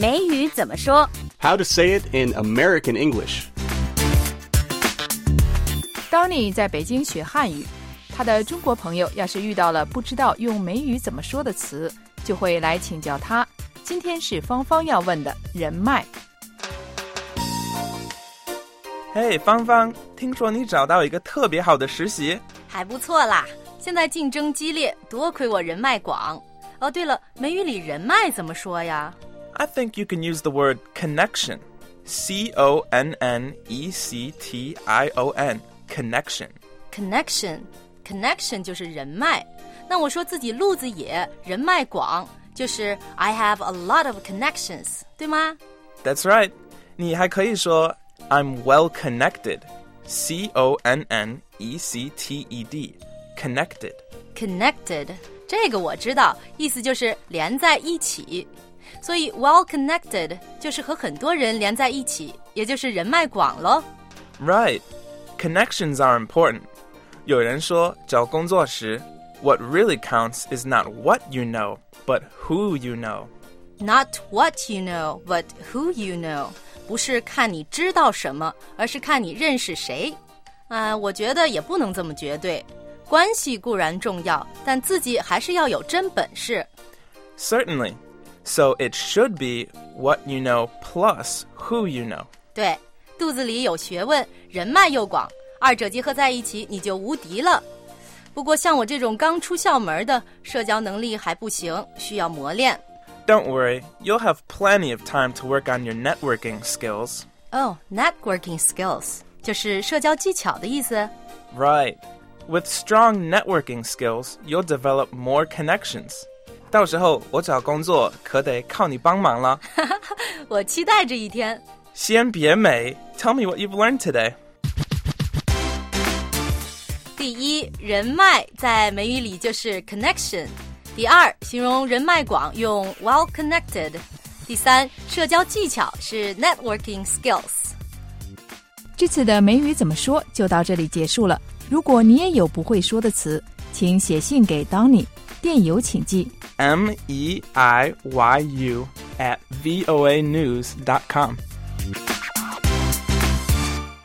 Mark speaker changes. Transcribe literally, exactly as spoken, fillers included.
Speaker 1: 美语怎么说
Speaker 2: How to say it in American English.
Speaker 3: Donnie 在北京学汉语，他的中国朋友要是遇到了不知道用美语怎么说的词，就会来请教他。今天是芳芳要问的人脉。
Speaker 4: 嘿，芳芳，听说你找到一个特别好的实习，
Speaker 1: 还不错啦。现在竞争激烈，多亏我人脉广。哦，对了，美语里人脉怎么说呀？
Speaker 4: I think you can use the word connection. C O N N E C T I O N. Connection.
Speaker 1: Connection. Connection 就是人脉。那我说自己路子野，人脉广，就是 I have a lot of connections， 对吗？
Speaker 4: That's right. 你还可以说 I'm well connected. C O N N E C T E D. Connected.
Speaker 1: Connected. 这个我知道，意思就是连在一起。所以 well connected 就是和很多人连在一起，也就是人脉广咯。
Speaker 4: Right. Connections are important. 有人说找工作时 What really counts is not what you know, but who you know.
Speaker 1: Not what you know, but who you know. 不是看你知道什么，而是看你认识谁。啊、呃，我觉得也不能这么绝对。关系固然重要，但自己还是要有真本事。
Speaker 4: Certainly. So it should be what you know plus who you know.
Speaker 1: 对，肚子里有学问，人脉又广，二者结合在一起，你就无敌了。不过像我这种刚出校门的，社交能力还不行，需要磨练。
Speaker 4: Don't worry, you'll have plenty of time to work on your networking skills.
Speaker 1: Oh, networking skills 就是社交技巧的意思。
Speaker 4: Right. With strong networking skills, you'll develop more connections. 到时候我找工作可得靠你帮忙了。
Speaker 1: 我期待这一天。
Speaker 4: 先别美 Tell me what you've learned today.
Speaker 1: 第一，人脉在美语里就是 connection。第二，形容人脉广用 well connected。第三，社交技巧是 networking skills。
Speaker 3: 这次的美语怎么说就到这里结束了。如果你也有不会说的词，请写信给 Donnie， 电邮请寄
Speaker 4: M E I Y U at voa news dot com